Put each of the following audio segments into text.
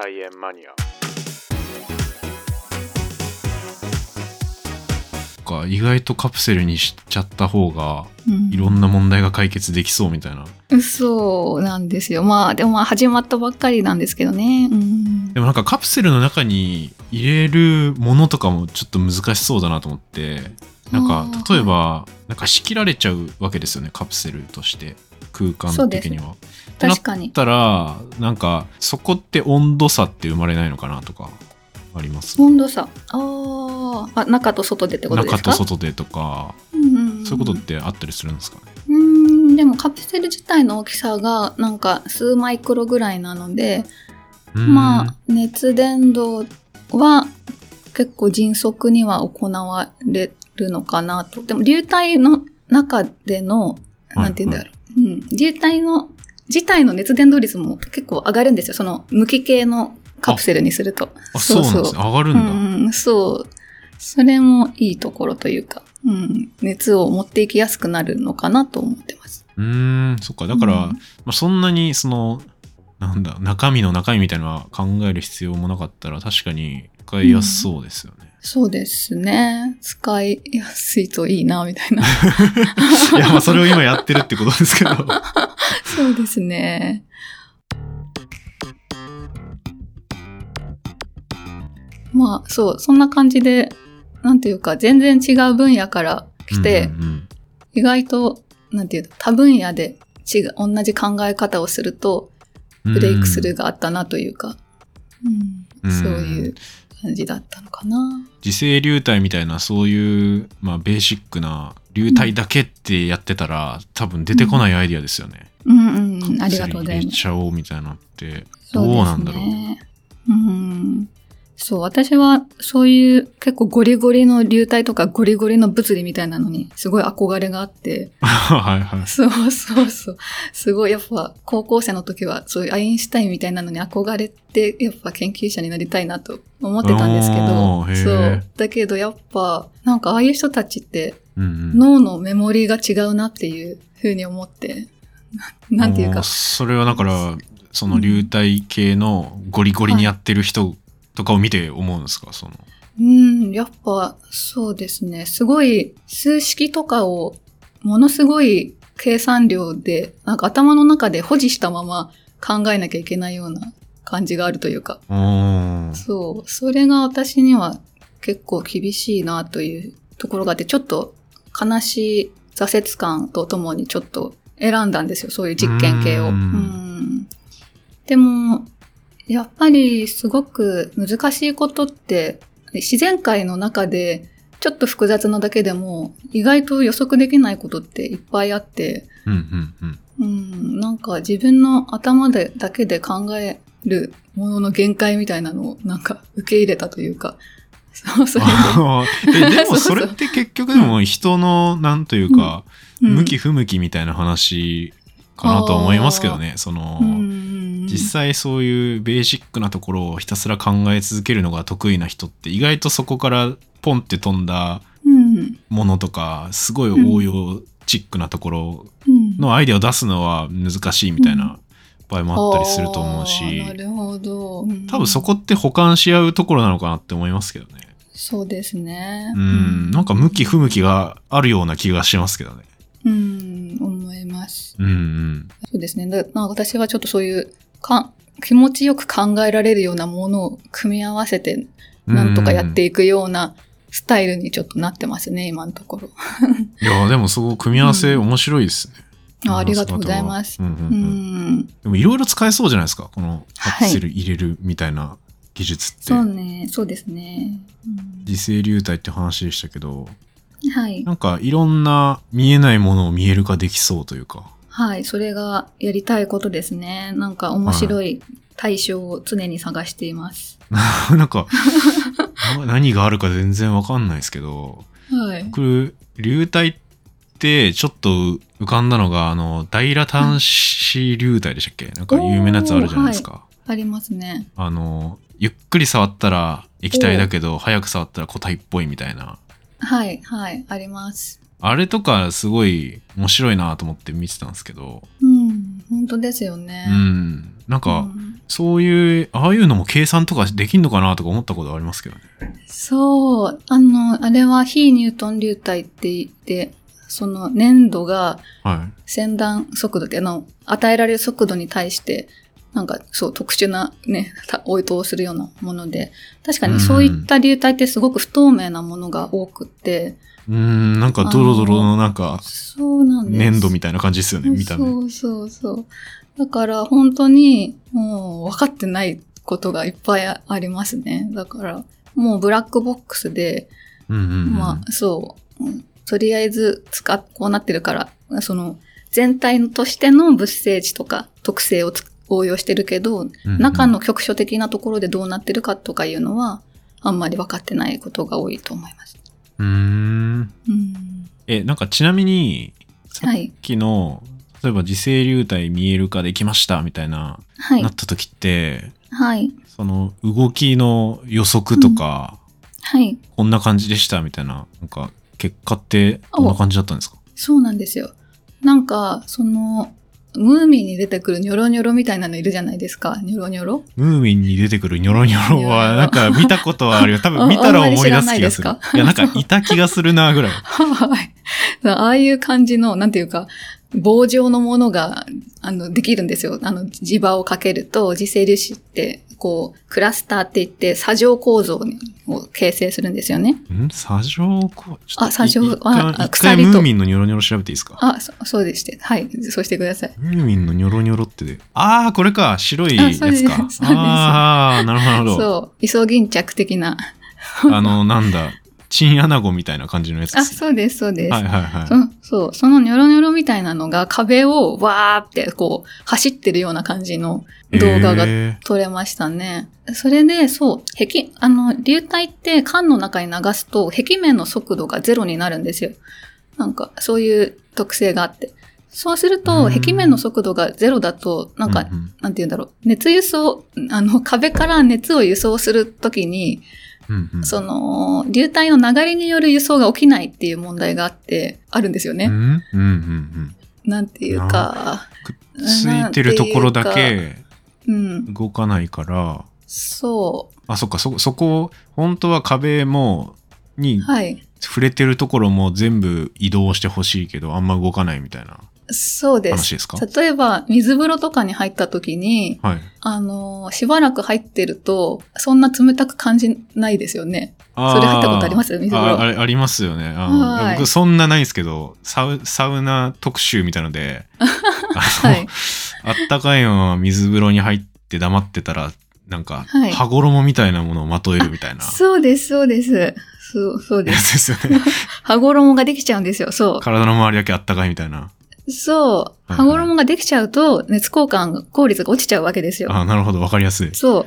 菜園マニア。 意外とカプセルにしちゃった方がいろんな問題が解決できそうみたいな、 そうなんですよ。でも始まったばっかりなんですけどね、 でもなんかカプセルの中に入れるものとかもちょっと難しそうだなと思って、なんか例えばなんか仕切られちゃうわけですよね、カプセルとして空間的には。 確かに。 ってなったらなんかそこって温度差って生まれないのかなとかあります。 温度差、中と外でってことですか？ 中と外でとか、そういうことってあったりするんですかね。 でもカプセル自体の大きさがなんか数マイクロぐらいなので、熱伝導は結構迅速には行われるのかなと。でも流体の中でのなんて言うんだろう、流体の自体の熱伝導率も結構上がるんですよ。その無機系のカプセルにすると。 そうなんですね。上がるんだ。 そう。それもいいところというか、熱を持っていきやすくなるのかなと思ってます。 そっか。だから、そんなに中身の中身みたいなのは考える必要もなかったら確かに使いやすそうですよね。 そうですね。使いやすいといいなみたいな。 いや、それを今やってるってことですけど。 そうですね。そんな感じで、なんていうか、全然違う分野から来て、意外と、なんていうか、多分野で同じ考え方をすると、ブレイクスルーがあったなというか、そういう感じだったのかな。 磁性流体みたいな、そういう、ベーシックな流体だけってやってたら、多分出てこないアイディアですよね。 ありがとうございます。 入れちゃおうみたいなのって、どうなんだろう。 そう、私はそういう結構ゴリゴリの流体とかゴリゴリの物理みたいなのにすごい憧れがあって。 はいはい。 そう。すごいやっぱ高校生の時はそういうアインシュタインみたいなのに憧れてやっぱ研究者になりたいなと思ってたんですけど。そう。だけどやっぱなんかああいう人たちって脳のメモリーが違うなっていうふうに思って。なんていうか。 それはだからその流体系のゴリゴリにやってる人とかを見て思うんですか？ やっぱそうですね。すごい数式とかをものすごい計算量でなんか頭の中で保持したまま考えなきゃいけないような感じがあるというか。そう。それが私には結構厳しいなというところがあって、ちょっと悲しい挫折感とともにちょっと選んだんですよ。そういう実験系を。でも、やっぱりすごく難しいことって自然界の中でちょっと複雑なだけでも意外と予測できないことっていっぱいあって、なんか自分の頭でだけで考えるものの限界みたいなのをなんか受け入れたというか、 でもそれって結局でも人のなんというか、向き不向きみたいな話かなと思いますけどね。実際そういうベーシックなところをひたすら考え続けるのが得意な人って意外とそこからポンって飛んだものとか、すごい応用チックなところのアイデアを出すのは難しいみたいな場合もあったりすると思うし、 なるほど。 多分そこって補完し合うところなのかなって思いますけどね。 そうですね。 なんか向き不向きがあるような気がしますけどね。 思います。そうですね。私はちょっとそういう気持ちよく考えられるようなものを組み合わせてなんとかやっていくようなスタイルにちょっとなってますね、今のところ。 いや、でもそこ組み合わせ面白いですね。 ありがとうございます。 でもいろいろ使えそうじゃないですか、このカプセル入れるみたいな技術って。 そうですね。 磁性流体って話でしたけど、 なんかいろんな見えないものを見える化できそうというか。 それがやりたいことですね。なんか面白い対象を常に探しています。 なんか何があるか全然わかんないですけど、僕流体ってちょっと浮かんだのが大羅端子流体でしたっけ？なんか有名なやつあるじゃないですか。 ありますね。 ゆっくり触ったら液体だけど早く触ったら固体っぽいみたいな。 あります。 あれとかすごい面白いなと思って見てたんですけど。 本当ですよね。 なんか、そういう、ああいうのも計算とかできんのかなとか思ったことありますけどね。 そう、あれは非ニュートン流体って言って、その粘土が先端速度で与えられる速度に対して、なんかそう特殊なね、応答するようなもので、確かにそういった流体ってすごく不透明なものが多くって、 なんかドロドロのなんか、 そうなんです。 粘土みたいな感じですよね、見た目。 そう。だから本当にもう分かってないことがいっぱいありますね。だからもうブラックボックスで、まあそう、とりあえずこうなってるから、その全体としての物性値とか特性を応用してるけど、中の局所的なところでどうなってるかとかいうのはあんまり分かってないことが多いと思います。 なんかちなみにさっきの、例えば磁性流体見える化できましたみたいな、なった時って、その動きの予測とか、こんな感じでしたみたいな、なんか結果ってどんな感じだったんですか？ そうなんですよ。なんかそのムーミンに出てくるニョロニョロみたいなのいるじゃないですか。ニョロニョロ？ ムーミンに出てくるニョロニョロはなんか見たことはあるよ。多分見たら思い出す気がする。いやなんかいた気がするなぐらい。 ああいう感じのなんていうか棒状のものができるんですよ。磁場をかけると磁性粒子ってこうクラスターって言って砂状構造を形成するんですよね。 砂状構造？ 砂状一回ムーミンのニョロニョロ調べていいですか？ そうでして。はい。そうしてください。 ムーミンのニョロニョロってこれか。白いやつか。 そうです。 なるほど。 そう。イソギンチャク的な。 なんだ。チンアナゴみたいな感じのやつです。 そうです、そうです。 そう。 そのニョロニョロみたいなのが壁をわーってこう走ってるような感じの動画が撮れましたね。それで、流体って管の中に流すと壁面の速度がゼロになるんですよ。なんか、そういう特性があって。そうすると、壁面の速度がゼロだと、なんか、なんて言うんだろう。熱輸送、壁から熱を輸送するときに、その、流体の流れによる輸送が起きないっていう問題があるんですよね。なんていうか。 くっついてるところだけ動かないから。 そう。 そっか、そこ、本当は壁に触れてるところも全部移動してほしいけど、あんま動かないみたいな。 そうです。 話ですか？ 例えば、水風呂とかに入った時に、しばらく入ってると、そんな冷たく感じないですよね。それ入ったことあります？水風呂。 ありますよね。僕そんなないんですけど、サウナ特集みたいので、あったかいまま水風呂に入って黙ってたら、なんか、羽衣みたいなものをまとえるみたいな。 そうです、そうです。そうです。 ですよね。 羽衣ができちゃうんですよ。そう。 体の周りだけあったかいみたいな。 そう。羽衣ができちゃうと、熱交換効率が落ちちゃうわけですよ。 なるほど。わかりやすい。 そう。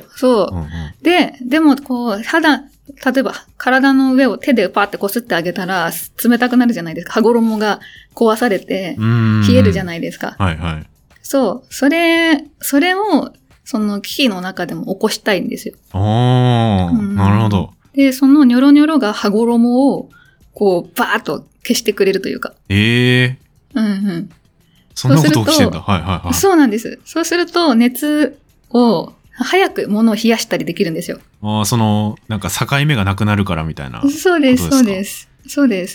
でもこう、例えば体の上を手でパーってこすってあげたら、冷たくなるじゃないですか。羽衣が壊されて、冷えるじゃないですか。そう。それを、その機器の中でも起こしたいんですよ。 なるほど。 で、そのニョロニョロが羽衣を、こう、バーッと消してくれるというか。 そんなこと起きてんだ。 そうなんです。そうすると、熱を、早く物を冷やしたりできるんですよ。 なんか境目がなくなるからみたいな。 そうです、そうです。そうです。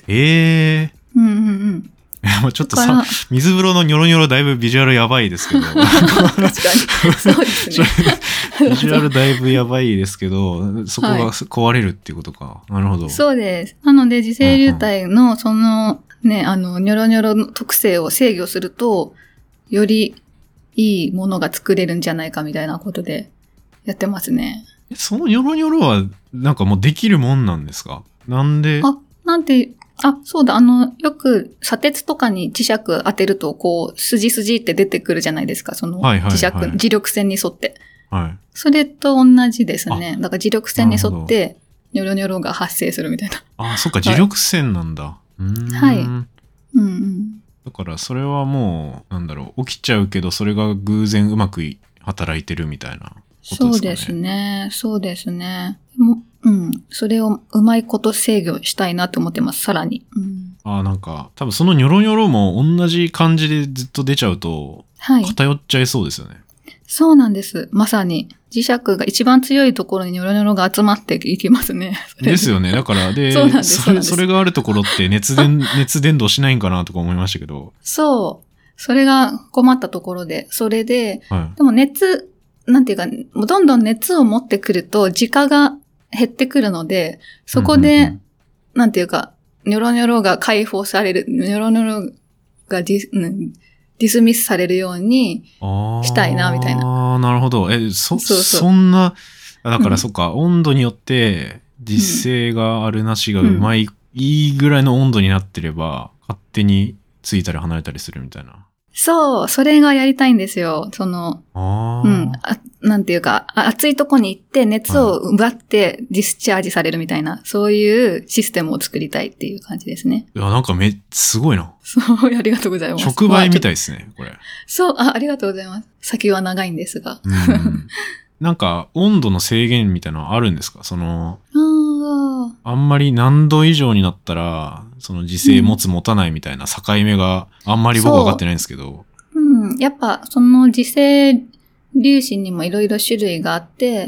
ちょっと水風呂のニョロニョロだいぶビジュアルやばいですけど。確かに。そうですね。 ビジュアルだいぶやばいですけど、そこが壊れるっていうことか。なるほど。 そうです。なので、磁性流体のその、ね、ニョロニョロの特性を制御すると、よりいいものが作れるんじゃないかみたいなことでやってますね。 そのニョロニョロは、なんかもうできるもんなんですか？なんで？ そうだ、よく砂鉄とかに磁石当てると、こう、筋って出てくるじゃないですか、その磁石、磁力線に沿って。それと同じですね。だから磁力線に沿って、ニョロニョロが発生するみたいな。 そっか、磁力線なんだ。だからそれはもう、なんだろう、起きちゃうけど、それが偶然うまく働いてるみたいなことですかね。 そうですね。そうですね。それをうまいこと制御したいなと思ってます、さらに。 なんか、多分そのニョロニョロも同じ感じでずっと出ちゃうと、偏っちゃいそうですよね。 そうなんです。まさに。磁石が一番強いところにニョロニョロが集まっていきますね。 ですよね。だから、で、 そうなんです。 それがあるところって熱伝導しないんかなとか思いましたけど。 そう。それが困ったところで、それで、 はい、 でもなんていうか、どんどん熱を持ってくると、時間が減ってくるので、そこで、なんていうか、ニョロニョロが解放される、ニョロニョロがディスミスされるようにしたいな、みたいな。 ああ、なるほど。そんな、だからそっか、温度によって実性があるなしがいいぐらいの温度になってれば、勝手についたり離れたりするみたいな。 そう、それがやりたいんですよ。なんていうか、暑いとこに行って熱を奪ってディスチャージされるみたいな、そういうシステムを作りたいっていう感じですね。 いや、なんかすごいな。 そう、ありがとうございます。 触媒みたいですね、これ。 そう、ありがとうございます。先は長いんですが。 なんか、温度の制限みたいなのあるんですか？あんまり何度以上になったら、その磁性持たないみたいな境目があんまり僕分かってないんですけど。 やっぱ、その磁性粒子にもいろいろ種類があって、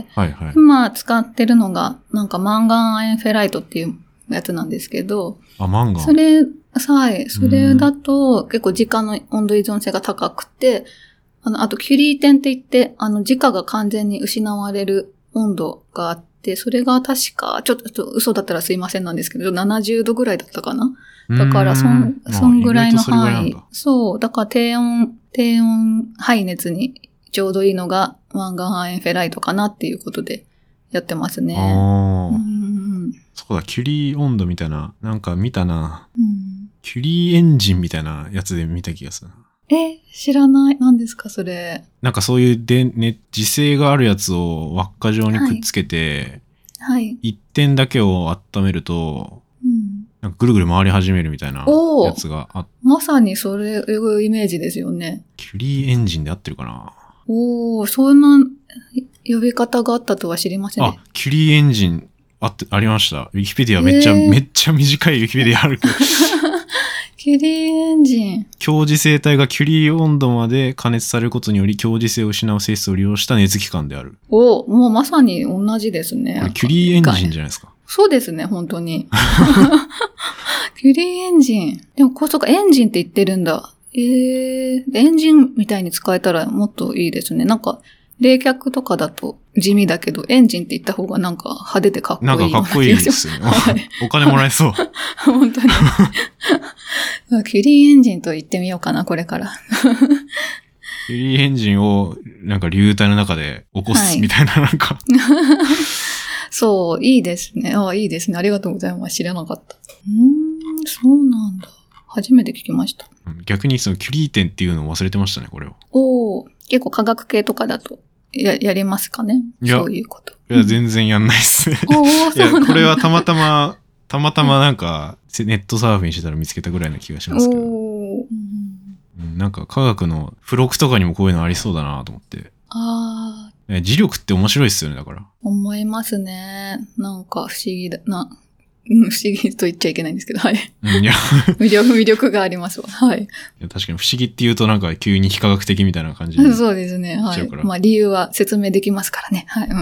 はいはい、 今使ってるのが、なんかマンガン亜鉛フェライトっていうやつなんですけど、 マンガン？ それだと結構磁化の温度依存性が高くて、あとキュリー点って言って、磁化が完全に失われる温度があって、それが確か、ちょっと嘘だったらすいませんなんですけど、70度ぐらいだったかな。だから、そんぐらいの範囲。そう。だから低温排熱にちょうどいいのがマンガン亜鉛フェライトかなっていうことでやってますね。 そうだ、キュリー温度みたいな、なんか見たな。キュリーエンジンみたいなやつで見た気がするな。 知らない。何ですか、それ。 なんかそういう磁性があるやつを輪っか状にくっつけて、 はい。 一点だけを温めると、なんかぐるぐる回り始めるみたいなやつがあって。 まさにそれいうイメージですよね。 キュリーエンジンで合ってるかな？ そんな呼び方があったとは知りませんね。 キュリーエンジンありました。ウィキペディアめっちゃ短いウィキペディアあるけど。 キュリーエンジン。 強磁性体がキュリー温度まで加熱されることにより強磁性を失う性質を利用した熱機関である。 もうまさに同じですね。 これキュリーエンジンじゃないですか。 そうですね、本当に。キュリーエンジン。でも、そうか、エンジンって言ってるんだ。エンジンみたいに使えたらもっといいですね。なんか、冷却とかだと地味だけど、エンジンって言った方がなんか派手でかっこいい。 なんかかっこいいですよね。はい、お金もらえそう。 本当に。キュリーエンジンと言ってみようかな、これから。 キュリーエンジンをなんか流体の中で起こすみたいな、なんか。 そう、いいですね。いいですね。ありがとうございます。知らなかった。そうなんだ。初めて聞きました。 逆にそのキュリー点っていうのを忘れてましたね、これを。 結構化学系とかだとやりますかね？そういうこと。 いや、全然やんないっすね。いや、これはたまたまなんか、ネットサーフィンしてたら見つけたぐらいな気がしますけど。なんか科学の付録とかにもこういうのありそうだなと思って。磁力って面白いっすよね、だから。 思いますね。なんか不思議だな。不思議と言っちゃいけないんですけど、はい。いや魅力がありますわ。はい。 いや確かに不思議って言うとなんか急に非科学的みたいな感じに。そうですね。はい。まあ理由は説明できますからね。はい。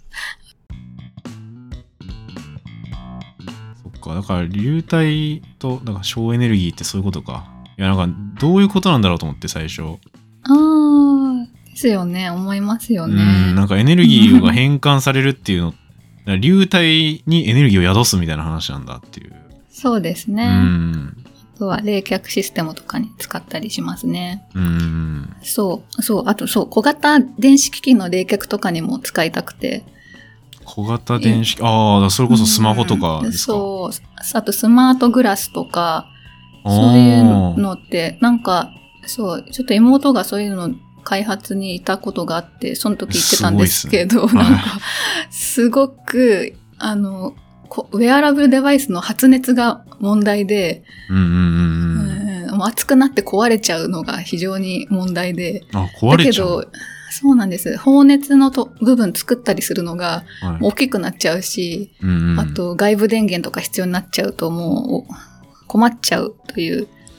そっか、だから流体となんか省エネルギーってそういうことか。いやなんかどういうことなんだろうと思って最初。 ですよね。思いますよね。 なんかエネルギーが変換されるっていうの流体にエネルギーを宿すみたいな話なんだっていう。 そうですね。あとは冷却システムとかに使ったりしますね。そう。あと小型電子機器の冷却とかにも使いたくて。 小型電子機器、それこそスマホとかですか？ そう。あとスマートグラスとか、そういうのって、なんか、そう、ちょっと妹がそういうの開発にいたことがあって、その時言ってたんですけど、なんか、すごく、ウェアラブルデバイスの発熱が問題で、もう熱くなって壊れちゃうのが非常に問題で、 壊れちゃう？ だけど、そうなんです。放熱の部分作ったりするのが大きくなっちゃうし、あと外部電源とか必要になっちゃうともう困っちゃうという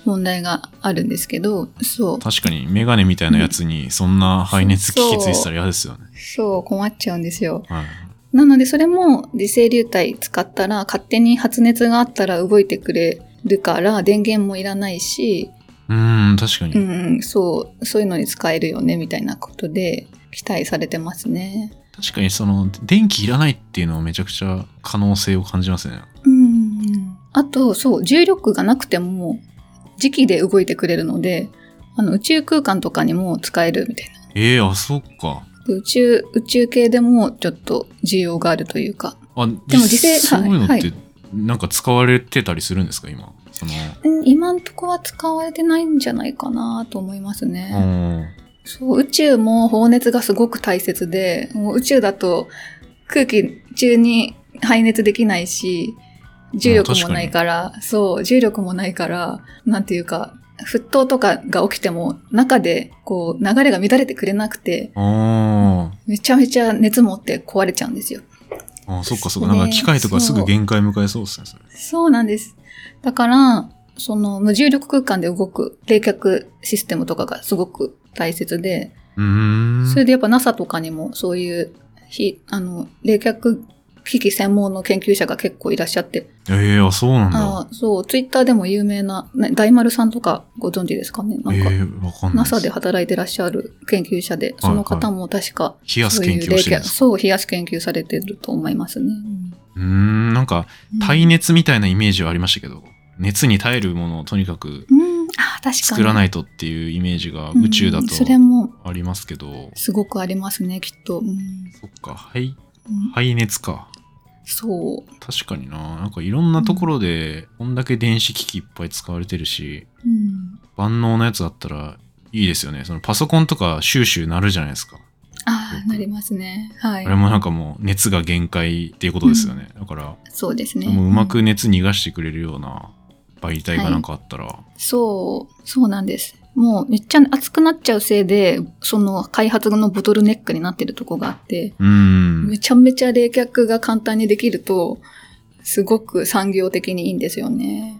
問題があるんですけど、そう。 確かにメガネみたいなやつにそんな排熱機器ついてたら嫌ですよね。 そう、困っちゃうんですよ。 はい。 なのでそれも磁性流体使ったら勝手に発熱があったら動いてくれるから電源もいらないし、 確かに。 そういうのに使えるよねみたいなことで期待されてますね。 確かにその電気いらないっていうのはめちゃくちゃ可能性を感じますね。 あとそう重力がなくても磁気で動いてくれるので、宇宙空間とかにも使えるみたいな。 そっか。 宇宙系でもちょっと需要があるというか。 でも実際そういうのってなんか使われてたりするんですか今？ 今んとこは使われてないんじゃないかなと思いますね。そう、宇宙も放熱がすごく大切で、もう宇宙だと空気中に排熱できないし、重力もないから、重力もないから、なんていうか、沸騰とかが起きても中でこう流れが乱れてくれなくて、めちゃめちゃ熱持って壊れちゃうんですよ。 そっか。なんか機械とかすぐ限界迎えそうですね。 そうなんです。だから、その無重力空間で動く冷却システムとかがすごく大切で、それでやっぱ NASA とかにもそういう冷却機器専門の研究者が結構いらっしゃって。 そうなんだ。 そう、ツイッターでも有名な、大丸さんとかご存知ですかね。なんか、 わかんないです。 NASA で働いてらっしゃる研究者で、その方も確か、 冷やす研究をしてるんですか？ そう、冷やす研究されてると思いますね。 なんか、耐熱みたいなイメージはありましたけど、熱に耐えるものをとにかく作らないとっていうイメージが宇宙だとありますけど。 すごくありますね、きっと。 そっか、排熱か。 そう。 確かになんかいろんなところでこんだけ電子機器いっぱい使われてるし、万能なやつだったらいいですよね。そのパソコンとかシューシューなるじゃないですか。 なりますね。はい。 あれもなんかもう熱が限界っていうことですよね。だから、 そうですね。 もううまく熱逃がしてくれるような媒体がなんかあったら。 そうなんです。もうめっちゃ熱くなっちゃうせいで、その開発のボトルネックになってるとこがあって、めちゃめちゃ冷却が簡単にできると、すごく産業的にいいんですよね。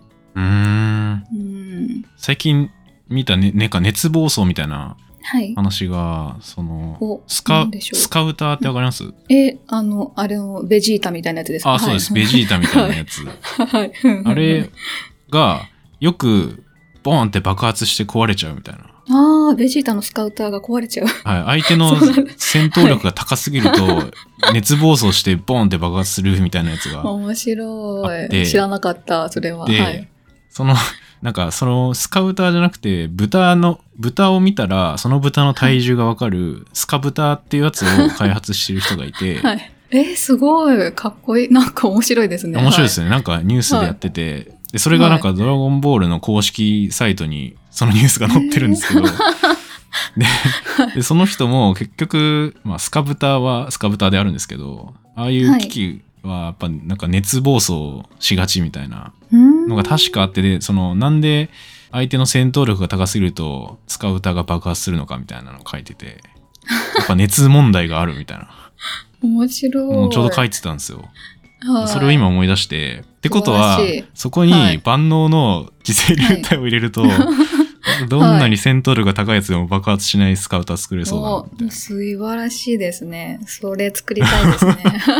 最近見た熱暴走みたいな話が、その、スカウターってわかります？ あれのベジータみたいなやつですか？ そうです。ベジータみたいなやつ。あれが、よく、ボーンって爆発して壊れちゃうみたいな。 ベジータのスカウターが壊れちゃう。 相手の戦闘力が高すぎると、熱暴走してボーンって爆発するみたいなやつが。 面白い。知らなかった、それは。 で、なんかそのスカウターじゃなくて、豚を見たら、その豚の体重がわかる、スカブタっていうやつを開発してる人がいて。 すごい、かっこいい。なんか面白いですね。 面白いですね。なんかニュースでやってて、でそれがなんかドラゴンボールの公式サイトにそのニュースが載ってるんですけど、でその人も結局、スカブターはスカブターであるんですけど、ああいう機器はやっぱなんか熱暴走しがちみたいなのが確かあって、でなんで相手の戦闘力が高すぎるとスカブターが爆発するのかみたいなのを書いてて、やっぱ熱問題があるみたいな。 面白い。 もうちょうど書いてたんですよ。それを今思い出して、ってことはそこに万能の磁性流体を入れると、どんなに戦闘力が高いやつでも爆発しないスカウター作れそうだなみたいな。 素晴らしいですね。それ作りたいですね。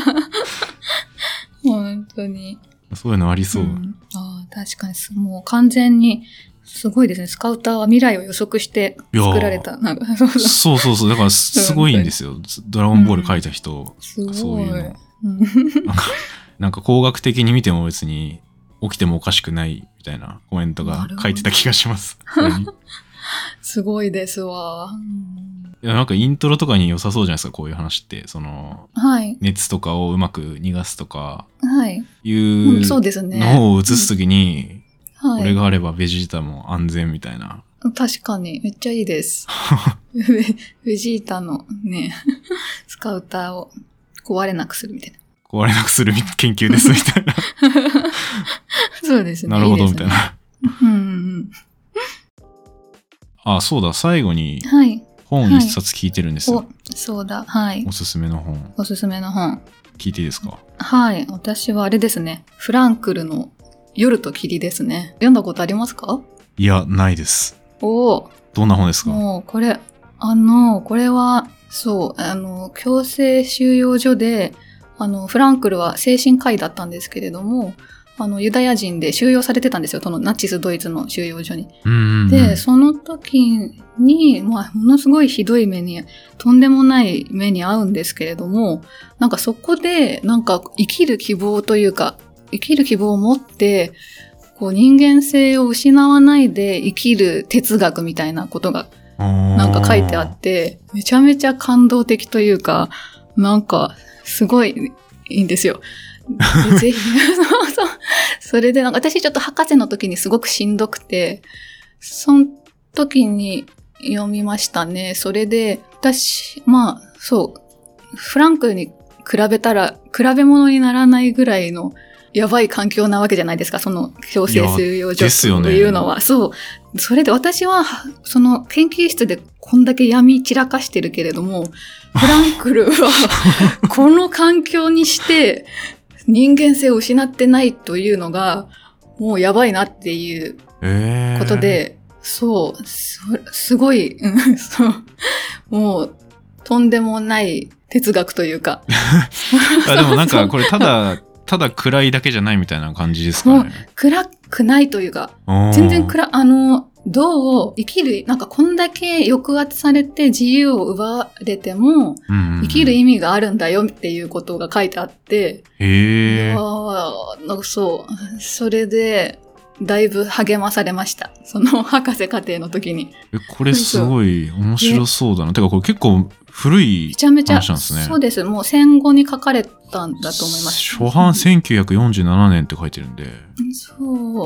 本当に。 そういうのありそう。 確かにもう完全にすごいですね。スカウターは未来を予測して作られた。 そう。だからすごいんですよ。ドラゴンボール書いた人。そういうの。なんか工学的に見ても別に起きてもおかしくないみたいなコメントが書いてた気がします。 すごいですわ。 なんかイントロとかに良さそうじゃないですか、こういう話って。熱とかをうまく逃がすとか、いうのを映すときに、これがあればベジータも安全みたいな。 確かに、めっちゃいいです。ベジータのね、スカウターを壊れなくするみたいな。 壊れなくする研究ですみたいな。 そうですね。 なるほど、みたいな。そうだ、最後に本一冊聞いてるんですよ。 そうだ、 おすすめの本。聞いていいですか？ 私はあれですね。フランクルの夜と霧ですね。読んだことありますか？ いや、ないです。 おー。 どんな本ですか？ もう、これは、そう、強制収容所で、フランクルは精神科医だったんですけれども、ユダヤ人で収容されてたんですよ。ナチスドイツの収容所に。で、その時に、ものすごいひどい目に、とんでもない目に遭うんですけれども、なんかそこで、なんか生きる希望というか、生きる希望を持って、こう人間性を失わないで生きる哲学みたいなことが、なんか書いてあって、めちゃめちゃ感動的というか、なんか、すごいいいんですよ。ぜひ、そう。それでなんか私ちょっと博士の時にすごくしんどくて、その時に読みましたね。それで、私、そう、フランクに比べたら、比べ物にならないぐらいのやばい環境なわけじゃないですか、その強制収容所というのは。そう。それで私は、その研究室でこんだけ闇散らかしてるけれども、フランクルはこの環境にして人間性を失ってないというのがもうやばいなっていうことで、そう、すごい、そう、もうとんでもない哲学というか。 でもなんかこれただ暗いだけじゃないみたいな感じですかね。 暗くないというか、全然どう生きる、なんかこんだけ抑圧されて自由を奪われても、生きる意味があるんだよっていうことが書いてあって、なんかそう、それで、だいぶ励まされました。その博士課程の時に。 これすごい面白そうだな。てかこれ結構古い話なんですね。めちゃめちゃ、 そうです。もう戦後に書かれたんだと思います。 初版1947年って書いてるんで。 そう、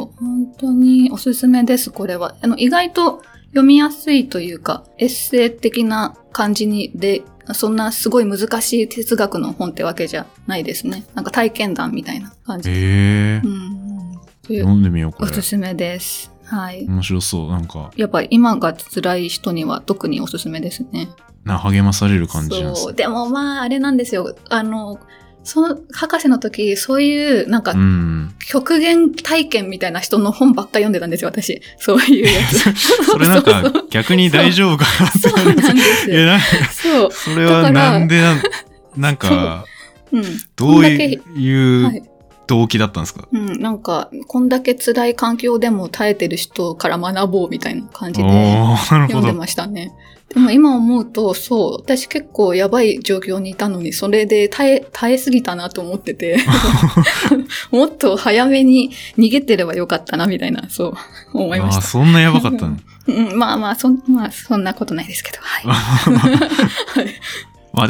本当におすすめです、これは。意外と読みやすいというか、エッセイ的な感じで、そんなすごい難しい哲学の本ってわけじゃないですね。なんか体験談みたいな感じで。 読んでみよう、これ。 おすすめです。はい。 面白そう、なんか。 やっぱり今が辛い人には特におすすめですね。 励まされる感じなんです。 そう。でもあれなんですよ。その博士の時、そういう、なんか、極限体験みたいな人の本ばっか読んでたんですよ、私。そういうやつ。 それなんか、逆に大丈夫かなって。 そうなんですよ。そう。 それはなんでなんか、どういう動機だったんですか？ なんか、こんだけ辛い環境でも耐えてる人から学ぼうみたいな感じで読んでましたね。でも今思うと、そう、私結構やばい状況にいたのに、それで耐えすぎたなと思ってて、もっと早めに逃げてればよかったな、みたいな、そう、思いました。 そんなやばかったの？ そんなことないですけど、はい。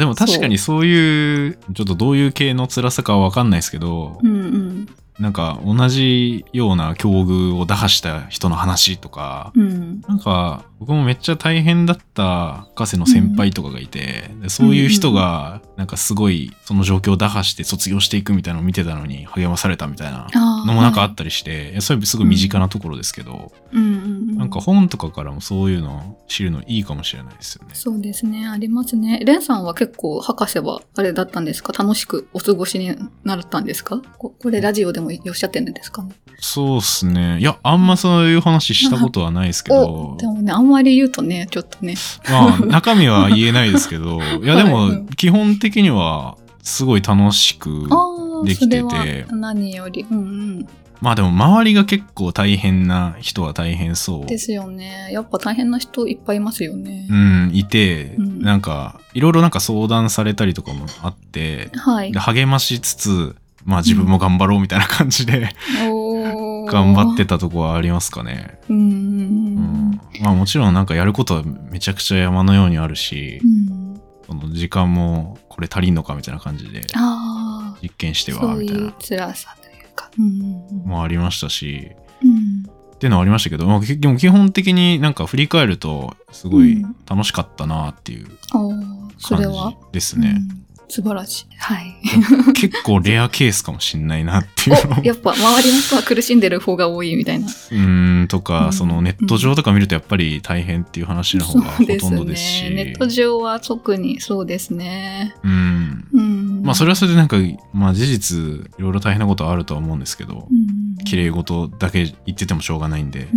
でも確かにそういう、ちょっとどういう系の辛さかはわかんないですけど、なんか同じような境遇を打破した人の話とか、なんか僕もめっちゃ大変だった博士の先輩とかがいて、そういう人がなんかすごいその状況を打破して卒業していくみたいなのを見てたのに励まされたみたいなのもなんかあったりして、それすごい身近なところですけど、なんか本とかからもそういうのを知るのいいかもしれないですよね。 そうですね、ありますね。レンさんは結構博士はあれだったんですか？楽しくお過ごしになったんですか？これラジオでもおっしゃってるんですかね？ そうですね。いや、あんまそういう話したことはないですけど。 でもね、あんまり言うとね、ちょっとね。 中身は言えないですけど、いやでも、基本的にはすごい楽しくできてて。 何より。 でも周りが結構大変な人は大変そう。 ですよね。やっぱ大変な人いっぱいいますよね。 いて、なんか、いろいろなんか相談されたりとかもあって、で励ましつつ、自分も頑張ろうみたいな感じで、頑張ってたとこはありますかね。もちろんなんかやることはめちゃくちゃ山のようにあるし、その時間もこれ足りんのかみたいな感じで、実験してはみたいな。 そういう辛さというか。 もありましたし、っていうのはありましたけど、でも基本的になんか振り返るとすごい楽しかったなっていう感じですね。 素晴らしい。はい。 結構レアケースかもしんないなっていうの。 やっぱ周りの人は苦しんでる方が多いみたいな。 とか、そのネット上とか見るとやっぱり大変っていう話の方がほとんどですし。 ネット上は特にそうですね。 それはそれでなんか、事実いろいろ大変なことはあるとは思うんですけど、 綺麗事だけ言っててもしょうがないんで、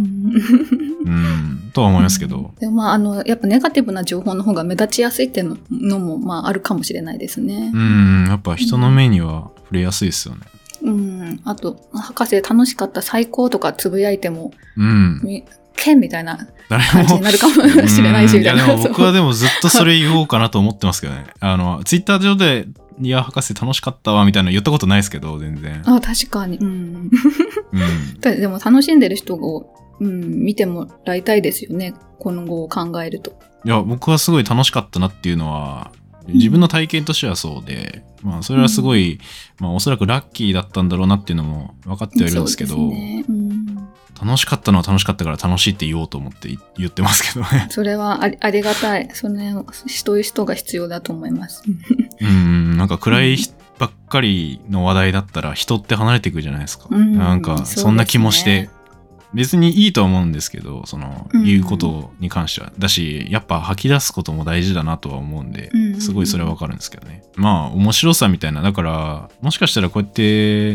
とは思いますけど。 でもやっぱネガティブな情報の方が目立ちやすいっていうのもあるかもしれないですね。 やっぱ人の目には触れやすいですよね。 あと、博士楽しかった最高とかつぶやいても、剣みたいな感じになるかもしれないし、みたいな。 いやでも僕はでもずっとそれ言おうかなと思ってますけどね。ツイッター上で、いや、博士楽しかったわ、みたいなの言ったことないですけど、全然。 確かに。でも楽しんでる人を、見てもらいたいですよね。今後を考えると。 いや、僕はすごい楽しかったなっていうのは、自分の体験としてはそうで、それはすごい、おそらくラッキーだったんだろうなっていうのも分かってはいるんですけど、楽しかったのは楽しかったから楽しいって言おうと思って言ってますけどね。 それはありがたい。そういう人が必要だと思います。 なんか暗いばっかりの話題だったら人って離れていくじゃないですか。なんかそんな気もして、別にいいとは思うんですけど、言うことに関しては。だし、やっぱ吐き出すことも大事だなとは思うんで、すごいそれはわかるんですけどね。面白さみたいな。だから、もしかしたらこうやって、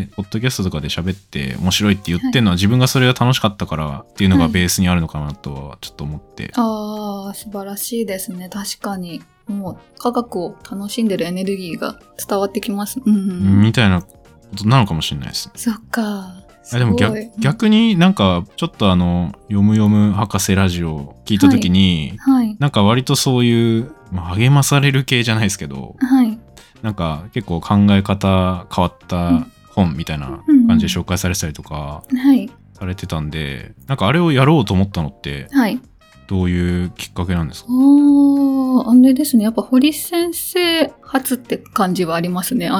ポッドキャストとかで喋って面白いって言ってるのは、自分がそれが楽しかったからっていうのがベースにあるのかなとはちょっと思って。 素晴らしいですね。確かに。もう、科学を楽しんでるエネルギーが伝わってきます。 みたいなことなのかもしれないです。 そっか。 でも逆になんかちょっと読む博士ラジオ聞いたときに、なんか割とそういう励まされる系じゃないですけど、なんか結構考え方変わった本みたいな感じで紹介されてたりとかされてたんで、なんかあれをやろうと思ったのってどういうきっかけなんですか？ あれですね。やっぱ堀先生初って感じはありますね。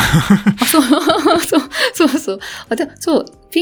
そう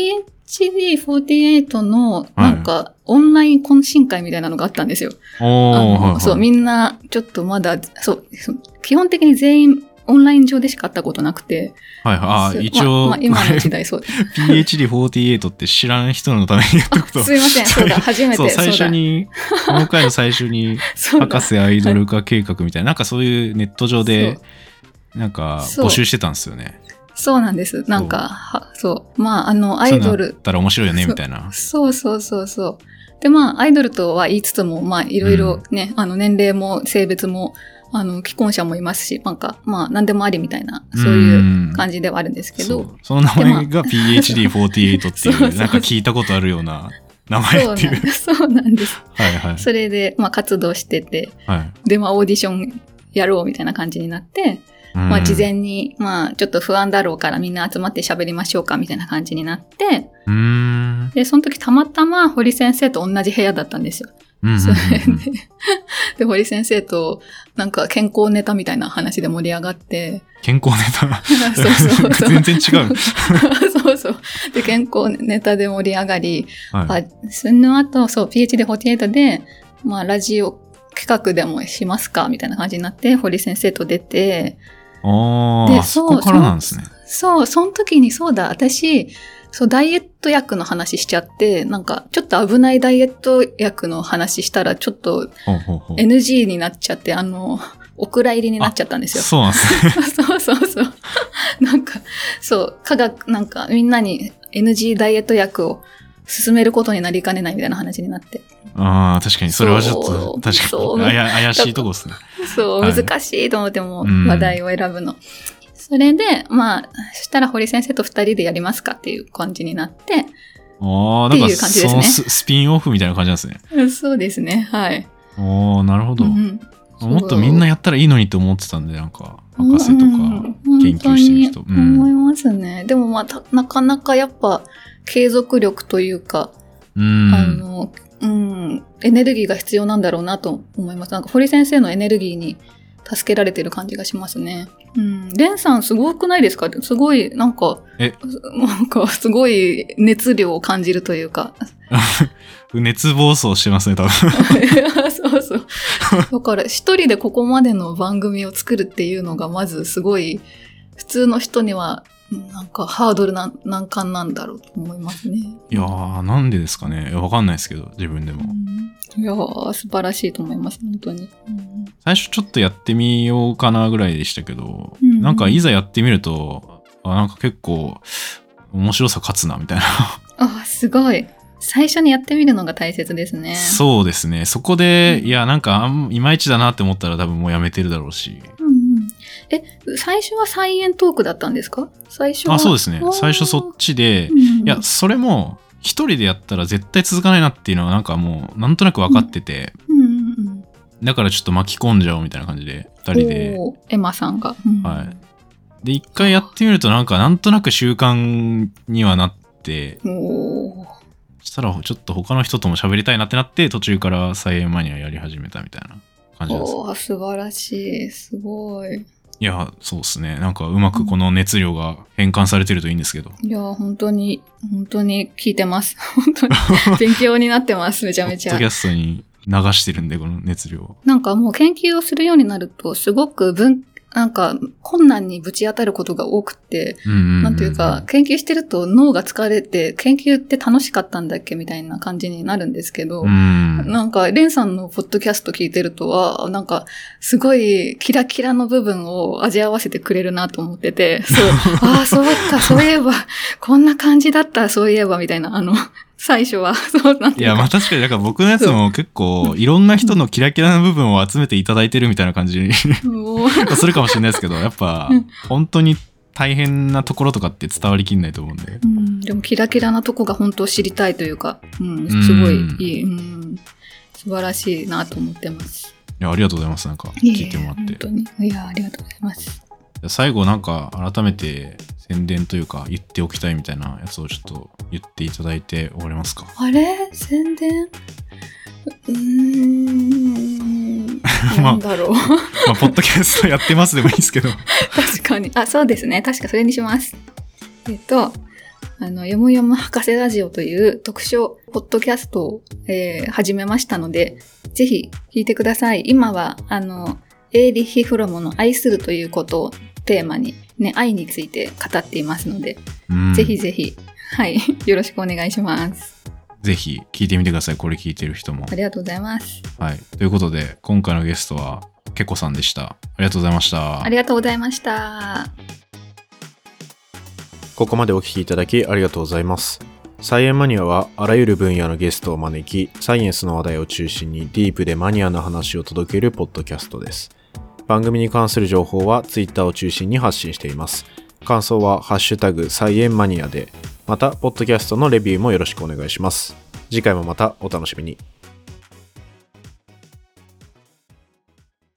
、PhD48 のなんかオンライン懇親会みたいなのがあったんですよ。そう、みんなちょっとまだ、基本的に全員オンライン上でしか会ったことなくて。 一応、 今の時代そうです。 PhD48 って知らん人のために言っとくと。 すいません、そうだ、初めて。 最初に、この回の最初に、博士アイドル化計画みたいな、なんかそういうネット上で、なんか募集してたんですよね。 そうなんです。なんか、アイドル。 だったら面白いよね、みたいな。 そう。で、アイドルとは言いつつも、いろいろね、年齢も性別も、既婚者もいますし、なんか、何でもありみたいな、そういう感じではあるんですけど。 その名前が PhD48 っていう、なんか聞いたことあるような名前っていう。 そうなんです。それで、活動してて、で、オーディションやろうみたいな感じになって、事前に、ちょっと不安だろうからみんな集まって喋りましょうかみたいな感じになって、で、その時たまたま堀先生と同じ部屋だったんですよ。それで、堀先生となんか健康ネタみたいな話で盛り上がって。 健康ネタそう。 全然違う。 そう。で、健康ネタで盛り上がり、その後、PhD48 で、ラジオ企画でもしますかみたいな感じになって、堀先生と出て。 そこからなんですね。 その時に私、ダイエット薬の話しちゃって、なんか、ちょっと危ないダイエット薬の話したら、ちょっと NG になっちゃって、お蔵入りになっちゃったんですよ。 そうなんですね。 そう。なんか、科学、なんか、みんなに NG ダイエット薬を進めることになりかねないみたいな話になって。 確かに、それはちょっと、確かに、怪しいとこですね。 難しいと思っても、話題を選ぶの。それで、そしたら堀先生と2人でやりますかっていう感じになって、っていう感じですね。そのスピンオフみたいな感じなんですね。 そうですね、はい。 なるほど。もっとみんなやったらいいのにって思ってたんで、なんか、博士とか研究してる人。 思いますね。でもなかなかやっぱ継続力というか、エネルギーが必要なんだろうなと思います。なんか堀先生のエネルギーに助けられてる感じがしますね。レンさんすごくないですか？すごい、なんかすごい熱量を感じるというか。 熱暴走してますね、多分。 そう。だから一人でここまでの番組を作るっていうのがまずすごい、普通の人にはなんかハードル難関なんだろうと思いますね。 いやー、なんでですかね。わかんないですけど、自分でも。 いやー、素晴らしいと思います、本当に。 最初ちょっとやってみようかなぐらいでしたけど、なんかいざやってみると、なんか結構、 面白さ勝つなみたいなあ、すごい。最初にやってみるのが大切ですね。 そうですね。そこで、いやなんかいまいちだなって思ったら多分もうやめてるだろうし。 最初はサイエントークだったんですか？最初は。 そうですね。最初そっちで、いやそれも一人でやったら絶対続かないなっていうのはなんかもうなんとなく分かってて、だからちょっと巻き込んじゃおうみたいな感じで2人でエマさんが、 はい。で一回やってみるとなんとなく習慣にはなって、そしたらちょっと他の人とも喋りたいなってなって途中からサイエンマニアやり始めたみたいな感じです。 素晴らしい。すごい。 いや、そうですね。なんかうまくこの熱量が変換されてるといいんですけど。 いや、本当に聞いてます。本当に勉強になってます。めちゃめちゃ。 ポッドキャストに流してるんで、この熱量。 なんかもう研究をするようになると、すごくなんか困難にぶち当たることが多くて、なんていうか、研究してると脳が疲れて、研究って楽しかったんだっけみたいな感じになるんですけど、なんか、レンさんのポッドキャスト聞いてるとは、なんか、すごいキラキラの部分を味合わせてくれるなと思ってて、そう、そうか、そういえば、こんな感じだった、そういえば、みたいな、最初は、そうなんていうか。 いや、確かに、なんか僕のやつも結構、いろんな人のキラキラな部分を集めていただいてるみたいな感じにするかもしれないですけど、やっぱ、本当に大変なところとかって伝わりきんないと思うんで。 でも、キラキラなとこが本当知りたいというか、すごいいい、素晴らしいなと思ってます。 いや、ありがとうございます。なんか、聞いてもらって。 本当に。いや、ありがとうございます。 最後なんか改めて宣伝というか言っておきたいみたいなやつをちょっと言っていただいて終われますか？ あれ？宣伝？なんだろう。 ポッドキャストやってますでもいいですけど。 確かに。そうですね。確かそれにします。よむよむ博士ラジオという特徴ポッドキャストを、始めましたので、ぜひ聞いてください。今は、エーリッヒ・フロムの愛するということをテーマに、ね、愛について語っていますので、ぜひぜひ、はい、よろしくお願いします。 ぜひ聞いてみてください。これ聞いてる人も。 ありがとうございます。 はい。ということで、今回のゲストは、けこさんでした。ありがとうございました。 ありがとうございました。 ここまでお聞きいただきありがとうございます。サイエンマニアはあらゆる分野のゲストを招き、サイエンスの話題を中心にディープでマニアな話を届けるポッドキャストです。番組に関する情報はツイッターを中心に発信しています。感想はハッシュタグサイエンマニアで、またポッドキャストのレビューもよろしくお願いします。次回もまたお楽しみに。